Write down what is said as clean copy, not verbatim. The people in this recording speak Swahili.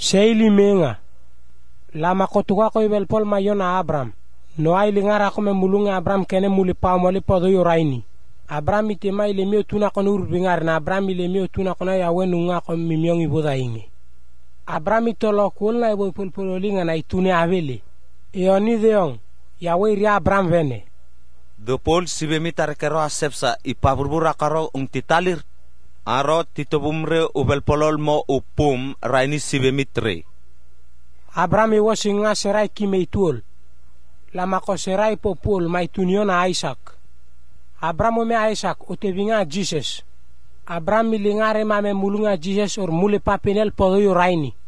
Seili menga lama kotuka ko ibel pol mayona Abram no ai lingara ko memulunga Abram kene muli pamoli podo yoraini Abram itema ile mio tuna ko nur bingar na Abram ile mio tuna ko ya wenunga ko mimyongi boda inge Abram itolo kulna ibo polpolinga na itune avele eoni deong ya we Abram vene do pol sibemitar kero asepsa ipaburbura karo titalir aro titobumre ubel polol mo upum raini sibemitre Abram iwasinga serai kimeitul lama ko serai popol maituniona Isaac Abram me Isaac otevinga Jesus Abram milingare mame mulunga Jesus or mule papenel podo yoraini